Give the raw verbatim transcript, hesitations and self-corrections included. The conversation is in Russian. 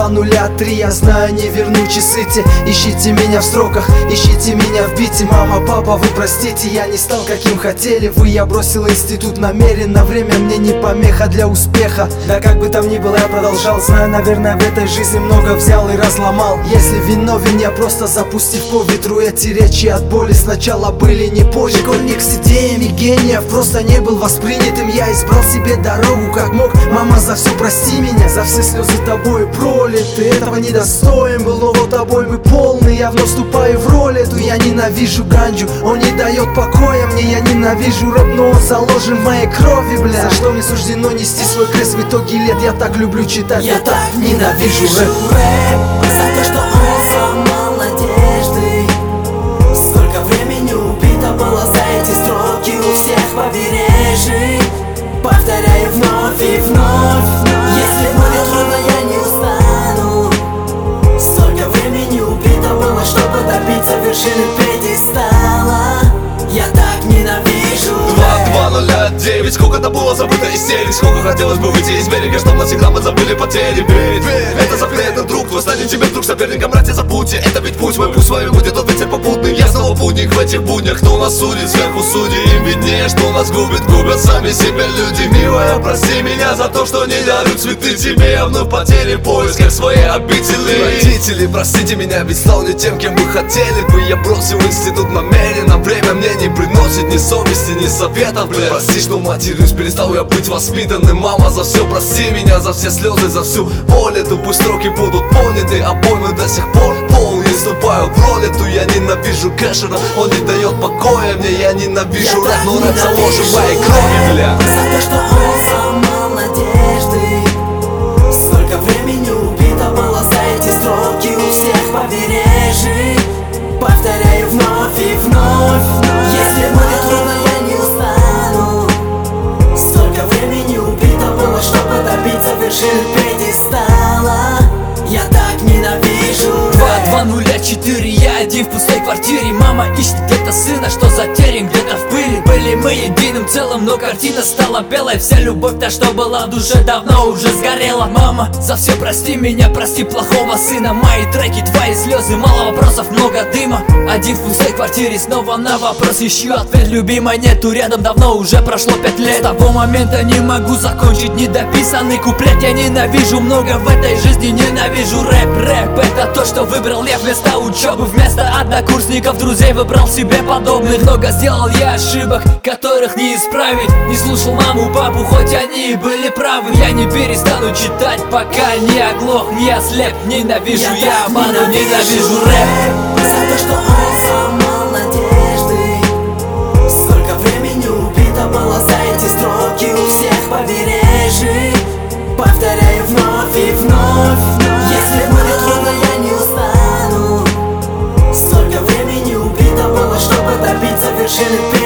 нуля три. Я знаю, не верну часы те. Ищите меня в строках, ищите меня в бите. Мама, папа, вы простите, я не стал каким хотели вы. Я бросил институт намеренно, время мне не помеха для успеха. Да как бы там ни было, я продолжал. Знаю, наверное, в этой жизни много взял и разломал. Если виновен я, просто запустив по ветру эти речи от боли сначала были не позже. Школьник с идеями гениев просто не был воспринятым. Я избрал себе дорогу как мог. Мама, за все прости меня, за все слезы тобой пролиты. Этого недостоин был, но вот тобой мы полны. Я вновь вступаю в роль эту. Я ненавижу ганджу, он не дает покоя мне. Я ненавижу рэп, но он заложен в моей крови, бля. За что мне суждено нести свой крест в итоге лет. Я так люблю читать, я, я так ненавижу рэп. За то, что он сломал надежды. Сколько времени убито было за эти строки у всех побережий. Повторяю вновь и вновь. Если будет трудно, я не устану. Столько времени убито было, чтобы добиться вершины пьедестала. Я так ненавижу Два нуля девять, сколько-то было забыто истерик. Сколько хотелось бы выйти из берега, чтоб навсегда мы забыли потери. Ведь это запретный друг, твой станет тебе вдруг соперником, братья, забудьте. Это ведь путь мой, пусть с вами будет тот ветер попутный. Я снова путник в этих буднях, кто нас судит, сверху судьи. Им виднее, что нас губит, губят сами себя люди. Милая, прости меня за то, что не дарю цветы тебе. Я вновь потери в поисках своей обители. Родители, простите меня, ведь стал не тем, кем вы хотели бы. Я бросил институт намеренно, время мне не приносит ни совести, ни советов, бля. Прости, что матерюсь, перестал я быть воспитанным. Мама, за все прости меня, за все слезы, за всю боль эту. Пусть строки будут поняты, а поймы до сих пор пол. Не вступаю в роль эту, я ненавижу Кэшера. Он не дает покоя мне, я ненавижу рэп, но рэп заложен в моей крови, бля. За то, что он сломал надежды. Сколько времени убито было за эти строки у всех побережий. Повторяю вновь и вновь. Если будет трудно, я не устану. Столько времени убито было, чтобы добиться вершины пьедестала. Я так ненавижу Два нуля четыре, я один в пустой квартире. Мама ищет где-то сына, что затерян где-то в пыли. Были мы единым целым, но картина стала белой. Вся любовь, та, что была в душе, давно уже сгорела. Мама, за все прости меня, прости плохого сына. Мои треки, твои слезы, мало вопросов, много дыма. Один в пустой квартире, снова на вопрос ищу ответ. Любимой нету рядом, давно уже прошло пять лет. С того момента не могу закончить недописанный куплет. Я ненавижу много в этой жизни, ненавижу рэп. Рэп это то, что выбрал я вместо учебы. Вместо однокурсников, друзей выбрал себе подобных. Много сделал я ошибок, которых не исправить. Не слушал маму, папу, хоть они и были правы. Я не перестану читать, пока не оглох, не ослеп. Ненавижу я, я обману, ненавижу рэп. За то, что он сломал надежды. Сколько времени убито было за эти строки у всех побережий. Повторяю вновь и вновь. Если будет трудно, я не устану. Столько времени убито было, чтобы добиться вершины.